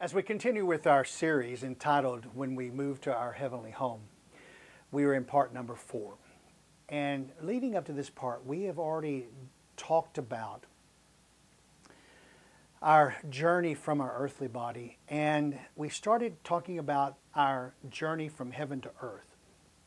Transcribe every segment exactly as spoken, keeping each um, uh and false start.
As we continue with our series entitled When We Move to Our Heavenly Home, we are in part number four. And leading up to this part, we have already talked about our journey from our earthly body, and we started talking about our journey from heaven to earth.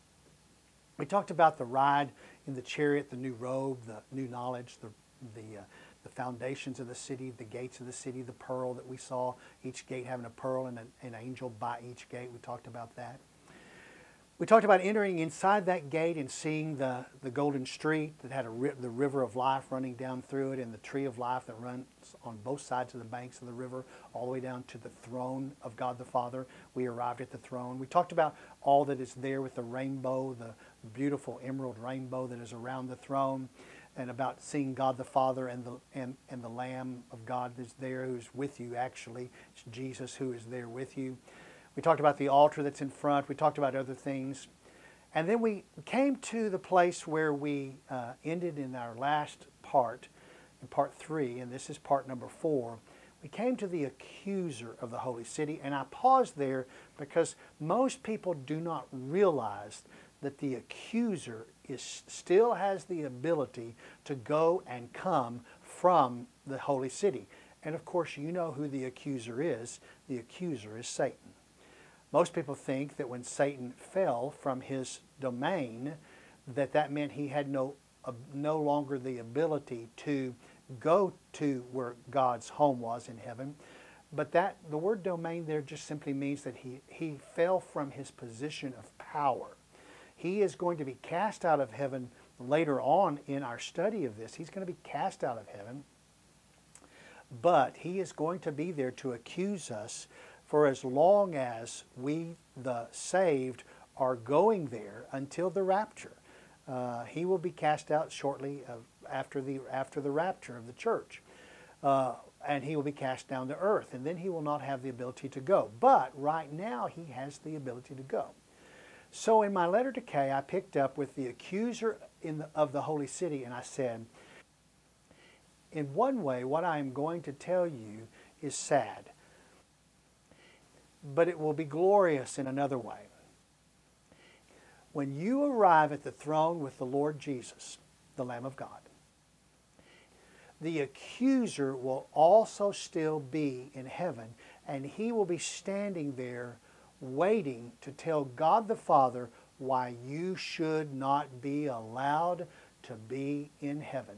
We talked about the ride in the chariot, the new robe, the new knowledge, the, the, uh, the foundations of the city, the gates of the city, the pearl that we saw, each gate having a pearl and an, an angel by each gate. We talked about that. We talked about entering inside that gate and seeing the, the golden street that had a ri the river of life running down through it, and the tree of life that runs on both sides of the banks of the river, all the way down to the throne of God the Father. We arrived at the throne. We talked about all that is there with the rainbow, the beautiful emerald rainbow that is around the throne, and about seeing God the Father and the, and, and the Lamb of God that's there who's with you actually. It's Jesus who is there with you. We talked about the altar that's in front. We talked about other things. And then we came to the place where we uh, ended in our last part, in part three, and this is part number four. We came to the accuser of the holy city, and I paused there because most people do not realize that the accuser is, still has the ability to go and come from the holy city. And of course, you know who the accuser is. The accuser is Satan. Most people think that when Satan fell from his domain, that that meant he had no, uh, no longer the ability to go to where God's home was in heaven. But that the word domain there just simply means that he, he fell from his position of power. He is going to be cast out of heaven later on in our study of this. He's going to be cast out of heaven. But he is going to be there to accuse us for as long as we, the saved, are going there until the rapture. Uh, he will be cast out shortly of, after, the, after the rapture of the church. Uh, and he will be cast down to earth, and then he will not have the ability to go. But right now he has the ability to go. So in my letter to Kay, I picked up with the accuser in the, of the holy city, and I said, in one way, what I am going to tell you is sad, but it will be glorious in another way. When you arrive at the throne with the Lord Jesus, the Lamb of God, the accuser will also still be in heaven, and he will be standing there waiting to tell God the Father why you should not be allowed to be in heaven.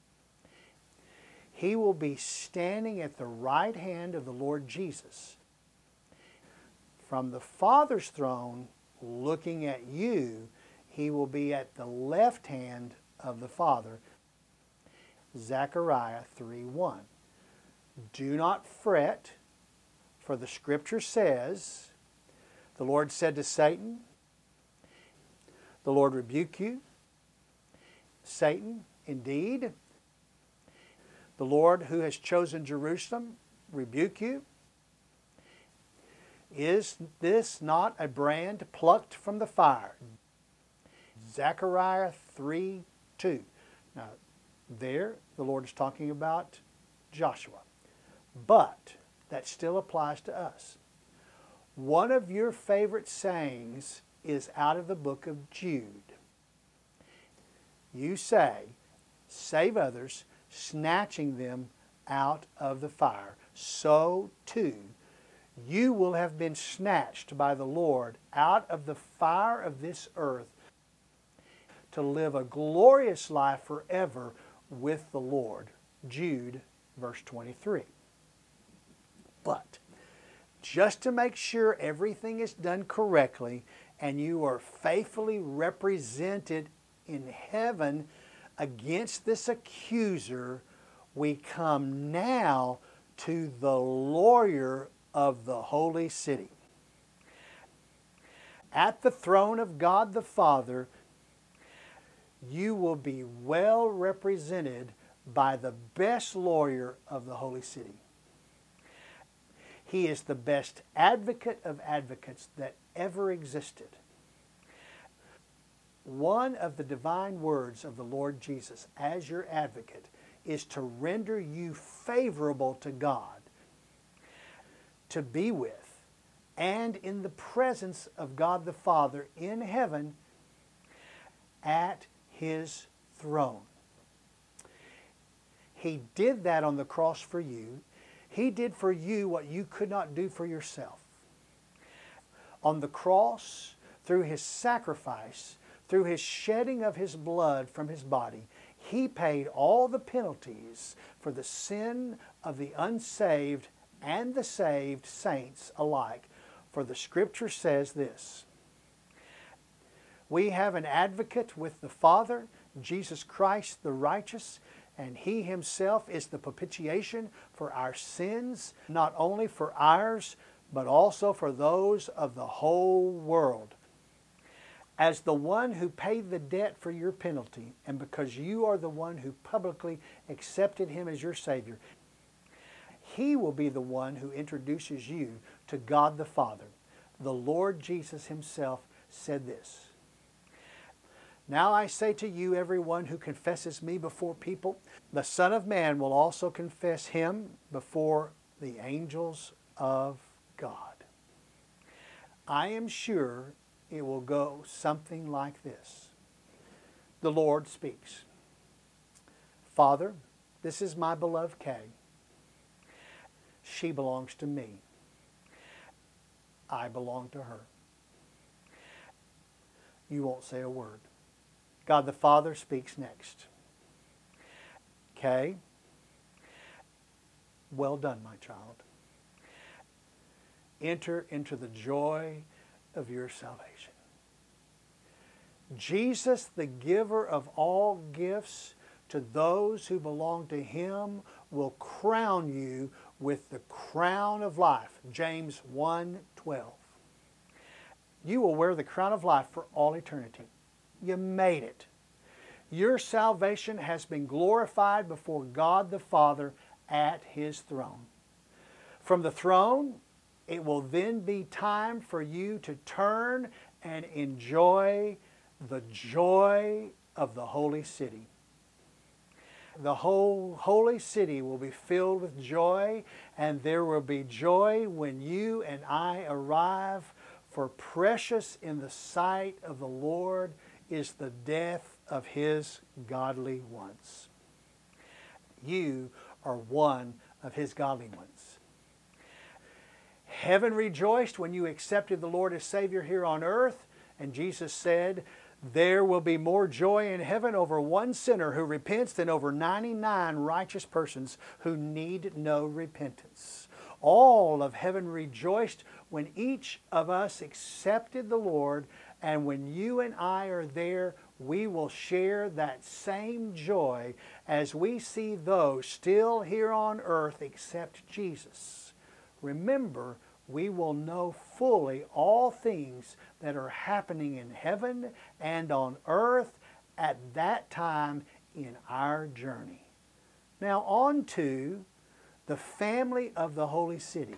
He will be standing at the right hand of the Lord Jesus. From the Father's throne, looking at you, he will be at the left hand of the Father. Zechariah three one. Do not fret, for the Scripture says, the Lord said to Satan, the Lord rebuke you. Satan, indeed, the Lord who has chosen Jerusalem rebuke you. Is this not a brand plucked from the fire? Zechariah three two. Now, there the Lord is talking about Joshua. But that still applies to us. One of your favorite sayings is out of the book of Jude. You say, save others, snatching them out of the fire. So too, you will have been snatched by the Lord out of the fire of this earth to live a glorious life forever with the Lord. Jude, verse twenty-three. But just to make sure everything is done correctly and you are faithfully represented in heaven against this accuser, we come now to the lawyer of the holy city. At the throne of God the Father, you will be well represented by the best lawyer of the holy city. He is the best advocate of advocates that ever existed. One of the divine words of the Lord Jesus as your advocate is to render you favorable to God. to be with and in the presence of God the Father in heaven at His throne. He did that on the cross for you. He did for you what you could not do for yourself. On the cross, through His sacrifice, through His shedding of His blood from His body, He paid all the penalties for the sin of the unsaved and the saved saints alike. For the Scripture says this: we have an advocate with the Father, Jesus Christ the righteous, and He Himself is the propitiation for our sins, not only for ours, but also for those of the whole world. As the one who paid the debt for your penalty, and because you are the one who publicly accepted Him as your Savior, He will be the one who introduces you to God the Father. The Lord Jesus Himself said this: now I say to you, everyone who confesses me before people, the Son of Man will also confess Him before the angels of God. I am sure it will go something like this. The Lord speaks. Father, this is my beloved Kay. She belongs to me. I belong to her. You won't say a word. God the Father speaks next. Kay, well done, my child. Enter into the joy of your salvation. Jesus, the giver of all gifts to those who belong to Him, will crown you with the crown of life. James one twelve. You will wear the crown of life for all eternity. You made it. Your salvation has been glorified before God the Father at His throne. From the throne, it will then be time for you to turn and enjoy the joy of the holy city. The whole holy city will be filled with joy, and there will be joy when you and I arrive, for precious in the sight of the Lord is the death of His godly ones. You are one of His godly ones. Heaven rejoiced when you accepted the Lord as Savior here on earth, and Jesus said, there will be more joy in heaven over one sinner who repents than over ninety-nine righteous persons who need no repentance. All of heaven rejoiced when each of us accepted the Lord, and when you and I are there, we will share that same joy as we see those still here on earth accept Jesus. Remember, we will know fully all things that are happening in heaven and on earth at that time in our journey. Now on to the family of the Holy City.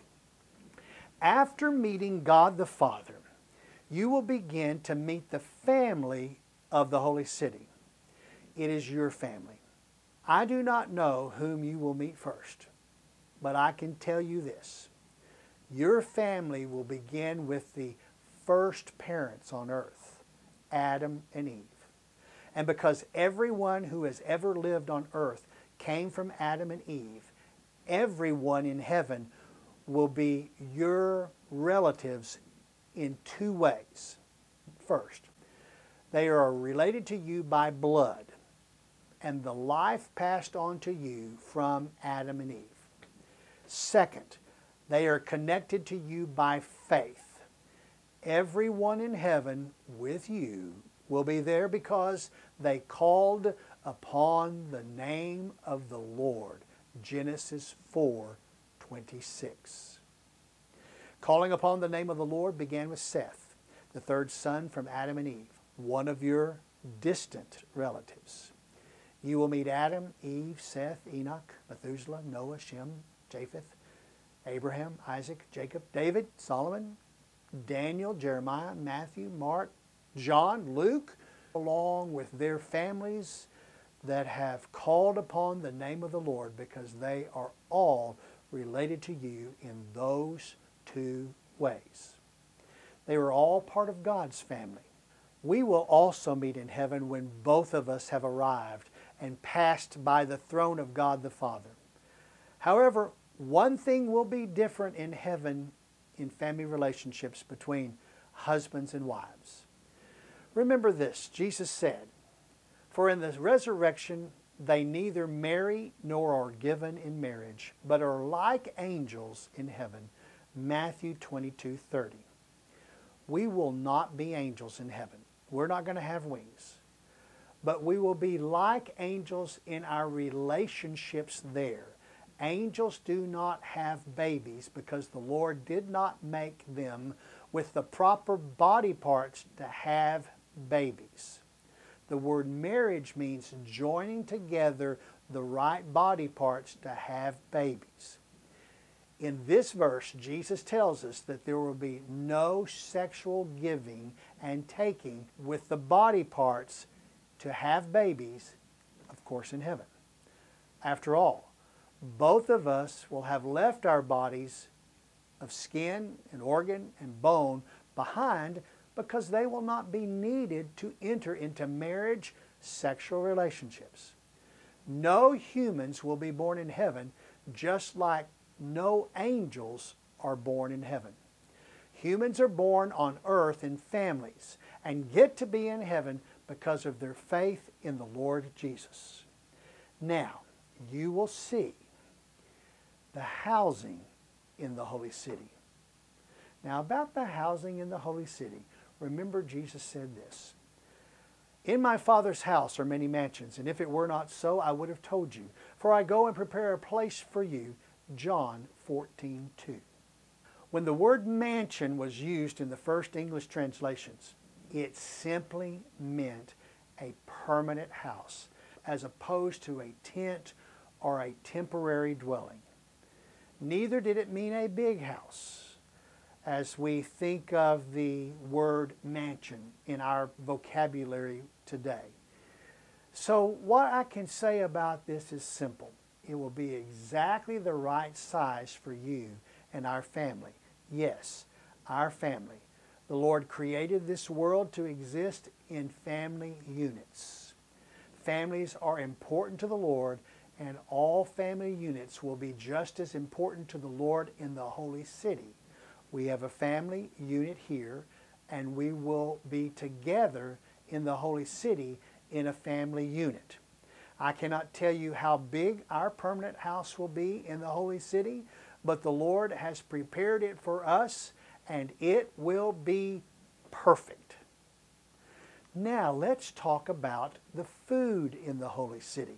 After meeting God the Father, you will begin to meet the family of the Holy City. It is your family. I do not know whom you will meet first, but I can tell you this. Your family will begin with the first parents on earth, Adam and Eve. And because everyone who has ever lived on earth came from Adam and Eve, everyone in heaven will be your relatives in two ways. First, they are related to you by blood and the life passed on to you from Adam and Eve. Second, they are connected to you by faith. Everyone in heaven with you will be there because they called upon the name of the Lord. Genesis four twenty-six. Calling upon the name of the Lord began with Seth, the third son from Adam and Eve, one of your distant relatives. You will meet Adam, Eve, Seth, Enoch, Methuselah, Noah, Shem, Japheth, Abraham, Isaac, Jacob, David, Solomon, Daniel, Jeremiah, Matthew, Mark, John, Luke, along with their families that have called upon the name of the Lord, because they are all related to you in those two ways. They were all part of God's family. We will also meet in heaven when both of us have arrived and passed by the throne of God the Father. However, one thing will be different in heaven in family relationships between husbands and wives. Remember this, Jesus said, "For in the resurrection they neither marry nor are given in marriage, but are like angels in heaven." Matthew twenty-two thirty. We will not be angels in heaven. We're not going to have wings. But we will be like angels in our relationships there. Angels do not have babies because the Lord did not make them with the proper body parts to have babies. The word marriage means joining together the right body parts to have babies. In this verse, Jesus tells us that there will be no sexual giving and taking with the body parts to have babies, of course, in heaven. After all, both of us will have left our bodies of skin and organ and bone behind because they will not be needed to enter into marriage, sexual relationships. No humans will be born in heaven, just like no angels are born in heaven. Humans are born on earth in families and get to be in heaven because of their faith in the Lord Jesus. Now, you will see the housing in the holy city. Now, about the housing in the holy city, remember Jesus said this, "In my Father's house are many mansions, and if it were not so, I would have told you. For I go and prepare a place for you." John fourteen two. When the word mansion was used in the first English translations, it simply meant a permanent house, as opposed to a tent or a temporary dwelling. Neither did it mean a big house, as we think of the word mansion in our vocabulary today. So what I can say about this is simple. It will be exactly the right size for you and our family. Yes, our family. The Lord created this world to exist in family units. Families are important to the Lord, and all family units will be just as important to the Lord in the holy city. We have a family unit here, and we will be together in the holy city in a family unit. I cannot tell you how big our permanent house will be in the holy city, but the Lord has prepared it for us, and it will be perfect. Now let's talk about the food in the holy city.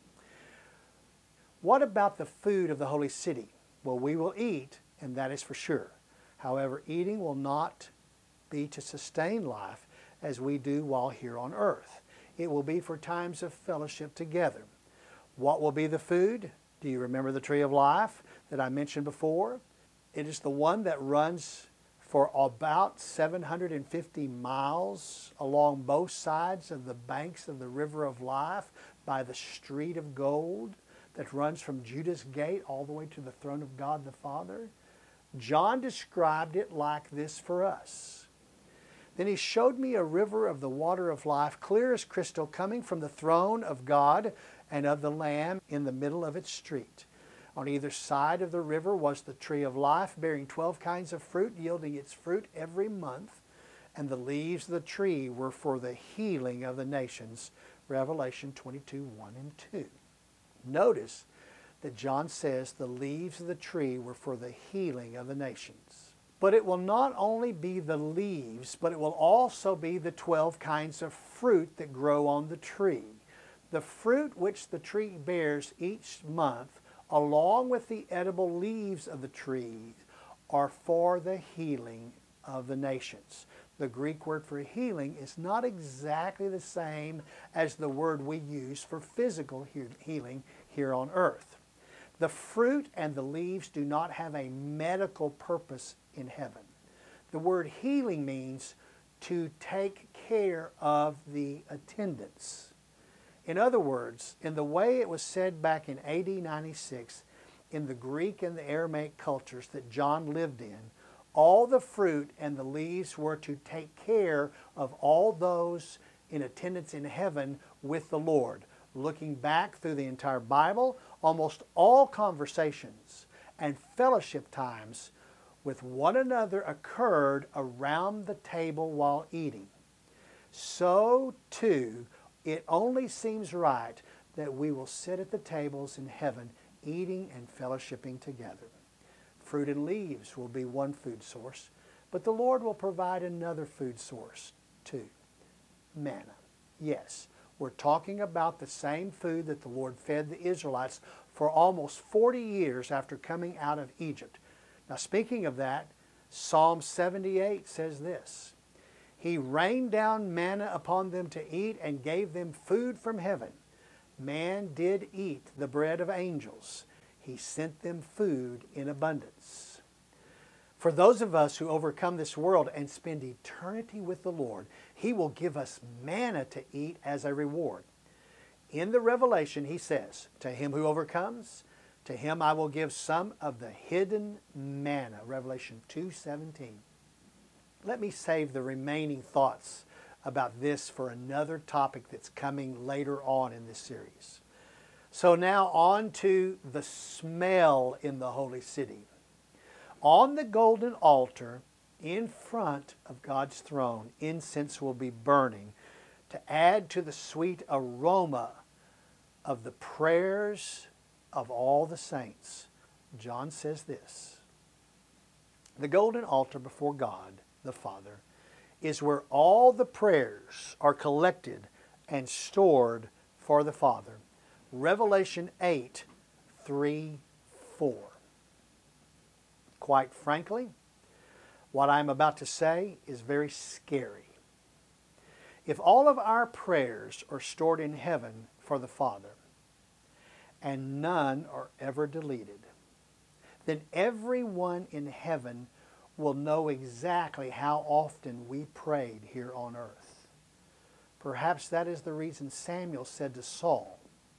What about the food of the holy city? Well, we will eat, and that is for sure. However, eating will not be to sustain life as we do while here on earth. It will be for times of fellowship together. What will be the food? Do you remember the tree of life that I mentioned before? It is the one that runs for about seven hundred fifty miles along both sides of the banks of the river of life by the street of gold that runs from Judah's gate all the way to the throne of God the Father. John described it like this for us. Then he showed me a river of the water of life, clear as crystal, coming from the throne of God and of the Lamb in the middle of its street. On either side of the river was the tree of life, bearing twelve kinds of fruit, yielding its fruit every month. And the leaves of the tree were for the healing of the nations. Revelation twenty-two, one and two. Notice that John says the leaves of the tree were for the healing of the nations. But it will not only be the leaves, but it will also be the twelve kinds of fruit that grow on the tree. The fruit which the tree bears each month, along with the edible leaves of the tree, are for the healing of the nations. The Greek word for healing is not exactly the same as the word we use for physical healing here on earth. The fruit and the leaves do not have a medical purpose in heaven. The word healing means to take care of the attendants. In other words, in the way it was said back in A D ninety-six, in the Greek and the Aramaic cultures that John lived in, all the fruit and the leaves were to take care of all those in attendance in heaven with the Lord. Looking back through the entire Bible, almost all conversations and fellowship times with one another occurred around the table while eating. So, too, it only seems right that we will sit at the tables in heaven eating and fellowshipping together. Fruit and leaves will be one food source, but the Lord will provide another food source too. Manna. Yes, we're talking about the same food that the Lord fed the Israelites for almost forty years after coming out of Egypt. Now, speaking of that, Psalm seventy-eight says this: He rained down manna upon them to eat and gave them food from heaven. Man did eat the bread of angels. He sent them food in abundance. For those of us who overcome this world and spend eternity with the Lord, He will give us manna to eat as a reward. In the Revelation, He says, to him who overcomes, to him I will give some of the hidden manna. Revelation two seventeen. Let me save the remaining thoughts about this for another topic that's coming later on in this series. So now on to the smell in the holy city. On the golden altar in front of God's throne, incense will be burning to add to the sweet aroma of the prayers of all the saints. John says this: the golden altar before God the Father is where all the prayers are collected and stored for the Father. Revelation eight, three, four. Quite frankly, what I'm about to say is very scary. If all of our prayers are stored in heaven for the Father, and none are ever deleted, then everyone in heaven will know exactly how often we prayed here on earth. Perhaps that is the reason Samuel said to Saul,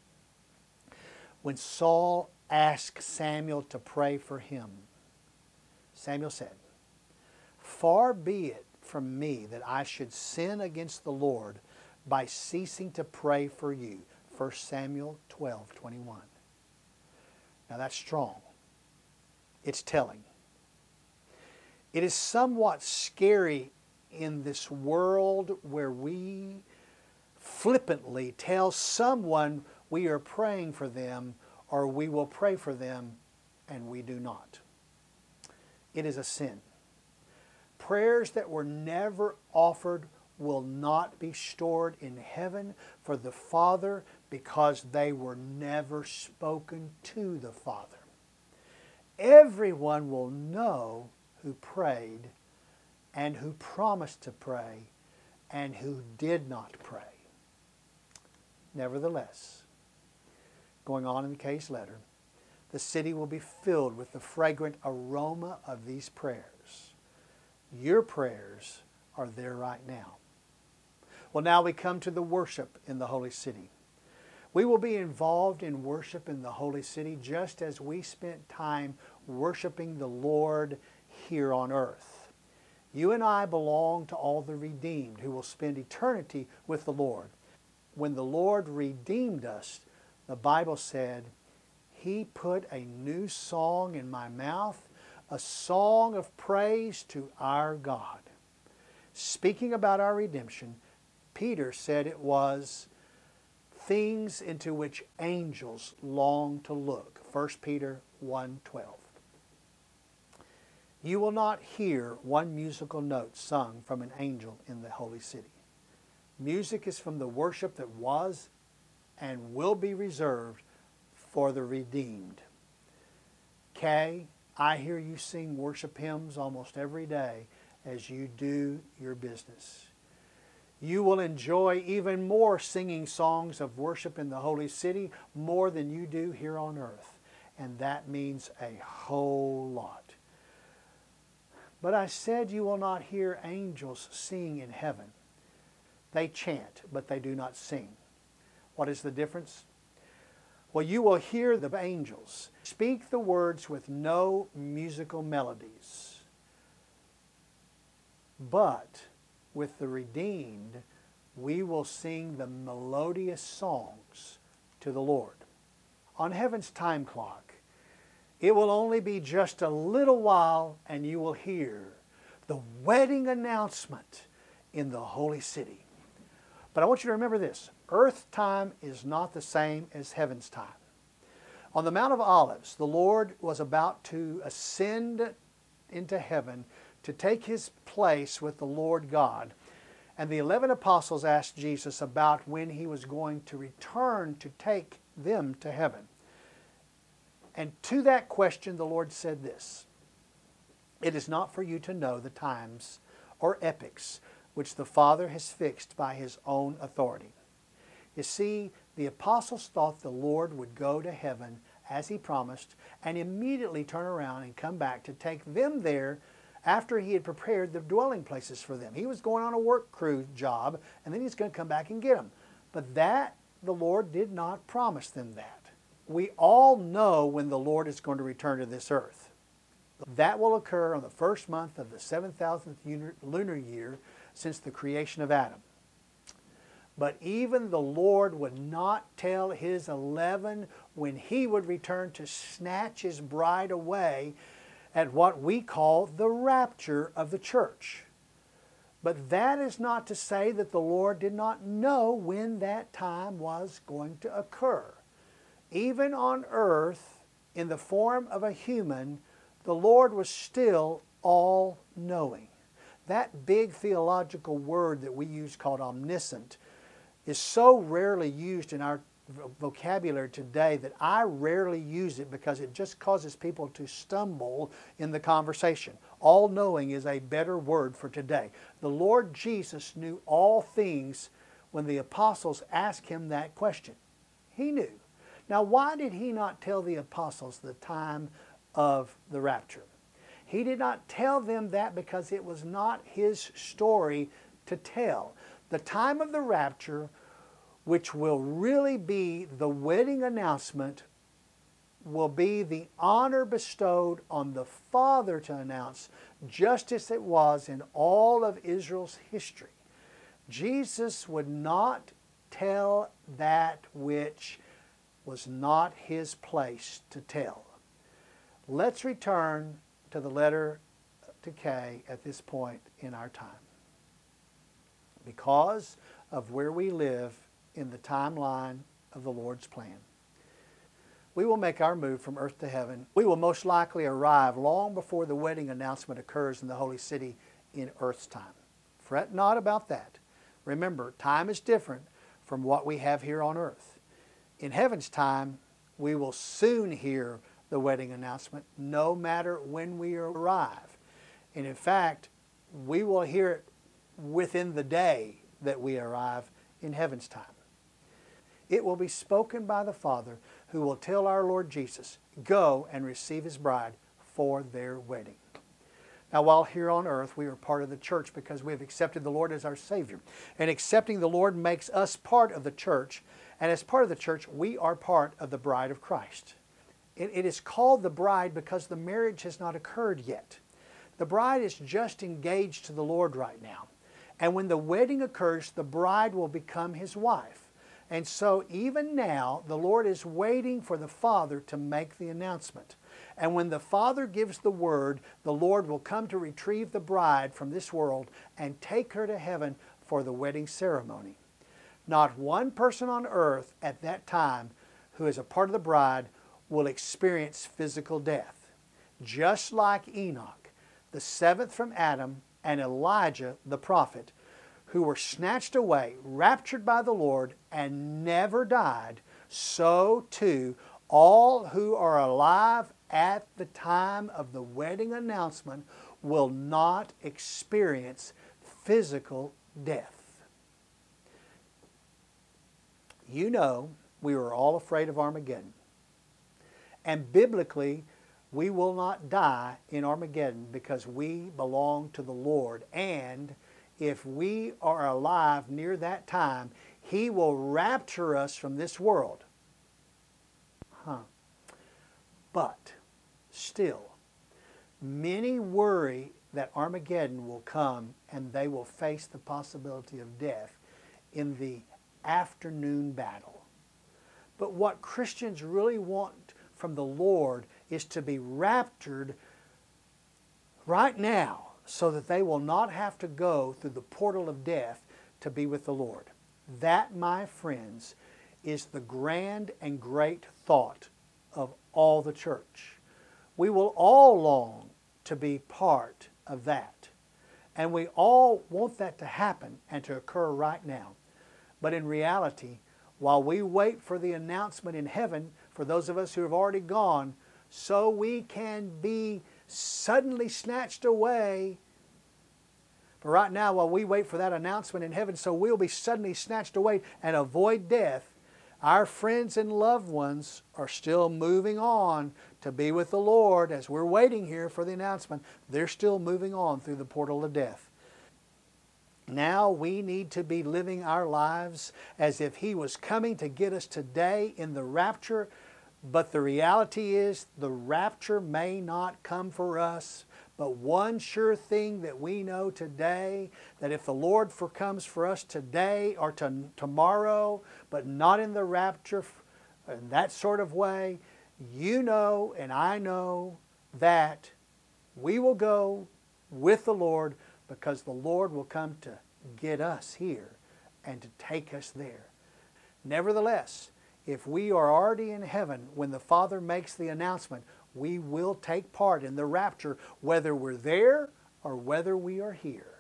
when Saul asked Samuel to pray for him, Samuel said, "Far be it from me that I should sin against the Lord by ceasing to pray for you." First Samuel twelve twenty-one. Now that's strong. It's telling. It is somewhat scary in this world where we flippantly tell someone we are praying for them, or we will pray for them, and we do not. It is a sin. Prayers that were never offered will not be stored in heaven for the Father because they were never spoken to the Father. Everyone will know who prayed and who promised to pray and who did not pray. Nevertheless, going on in the case letter, the city will be filled with the fragrant aroma of these prayers. Your prayers are there right now. Well, now we come to the worship in the holy city. We will be involved in worship in the holy city just as we spent time worshiping the Lord here on earth. You and I belong to all the redeemed who will spend eternity with the Lord. When the Lord redeemed us, the Bible said, He put a new song in my mouth, a song of praise to our God. Speaking about our redemption, Peter said it was things into which angels long to look. First Peter one twelve. You will not hear one musical note sung from an angel in the holy city. Music is from the worship that was and will be reserved for the redeemed. Kay, I hear you sing worship hymns almost every day as you do your business. You will enjoy even more singing songs of worship in the holy city more than you do here on earth. And that means a whole lot. But I said you will not hear angels sing in heaven. They chant, but they do not sing. What is the difference? Well, you will hear the angels speak the words with no musical melodies, but with the redeemed, we will sing the melodious songs to the Lord. On heaven's time clock, it will only be just a little while and you will hear the wedding announcement in the holy city. But I want you to remember this: earth time is not the same as heaven's time. On the Mount of Olives, the Lord was about to ascend into heaven to take his place with the Lord God. And the eleven apostles asked Jesus about when he was going to return to take them to heaven. And to that question, the Lord said this: "It is not for you to know the times or epochs which the Father has fixed by his own authority." You see, the apostles thought the Lord would go to heaven as he promised and immediately turn around and come back to take them there after he had prepared the dwelling places for them. He was going on a work crew job, and then he's going to come back and get them. But that, the Lord did not promise them that. We all know when the Lord is going to return to this earth. That will occur on the first month of the seven thousandth lunar year since the creation of Adam. But even the Lord would not tell his eleven when he would return to snatch his bride away at what we call the rapture of the church. But that is not to say that the Lord did not know when that time was going to occur. Even on earth, in the form of a human, the Lord was still all-knowing. That big theological word that we use called omniscient is so rarely used in our vocabulary today that I rarely use it because it just causes people to stumble in the conversation. All-knowing is a better word for today. The Lord Jesus knew all things when the apostles asked him that question. He knew. Now, why did he not tell the apostles the time of the rapture? He did not tell them that because it was not his story to tell. The time of the rapture, which will really be the wedding announcement, will be the honor bestowed on the Father to announce, just as it was in all of Israel's history. Jesus would not tell that which was not his place to tell. Let's return to the letter to Kay at this point in our time. Because of where we live in the timeline of the Lord's plan, we will make our move from earth to heaven. We will most likely arrive long before the wedding announcement occurs in the holy city in earth's time. Fret not about that. Remember, time is different from what we have here on earth. In heaven's time, we will soon hear the wedding announcement, no matter when we arrive. And in fact, we will hear it within the day that we arrive in heaven's time. It will be spoken by the Father, who will tell our Lord Jesus, "Go and receive his bride for their wedding." Now, while here on earth, we are part of the church because we have accepted the Lord as our Savior. And accepting the Lord makes us part of the church. And as part of the church, we are part of the bride of Christ. It, it is called the bride because the marriage has not occurred yet. The bride is just engaged to the Lord right now. And when the wedding occurs, the bride will become his wife. And so even now, the Lord is waiting for the Father to make the announcement. And when the Father gives the word, the Lord will come to retrieve the bride from this world and take her to heaven for the wedding ceremony. Not one person on earth at that time who is a part of the bride will experience physical death. Just like Enoch, the seventh from Adam, and Elijah the prophet, who were snatched away, raptured by the Lord, and never died, so too all who are alive at the time of the wedding announcement will not experience physical death. You know, we were all afraid of Armageddon. And biblically, we will not die in Armageddon because we belong to the Lord. And if we are alive near that time, he will rapture us from this world. huh. But still, many worry that Armageddon will come and they will face the possibility of death in the afternoon battle. But what Christians really want from the Lord is to be raptured right now so that they will not have to go through the portal of death to be with the Lord. That, my friends, is the grand and great thought of all the church. We will all long to be part of that. And we all want that to happen and to occur right now. But in reality, while we wait for the announcement in heaven, for those of us who have already gone, so we can be suddenly snatched away. But right now, while we wait for that announcement in heaven, so we'll be suddenly snatched away and avoid death, our friends and loved ones are still moving on to be with the Lord. As we're waiting here for the announcement, they're still moving on through the portal of death. Now we need to be living our lives as if He was coming to get us today in the rapture. But the reality is the rapture may not come for us. But one sure thing that we know today, that if the Lord for comes for us today or to tomorrow, but not in the rapture in that sort of way, you know and I know that we will go with the Lord, because the Lord will come to get us here and to take us there. Nevertheless, if we are already in heaven when the Father makes the announcement, we will take part in the rapture, whether we're there or whether we are here.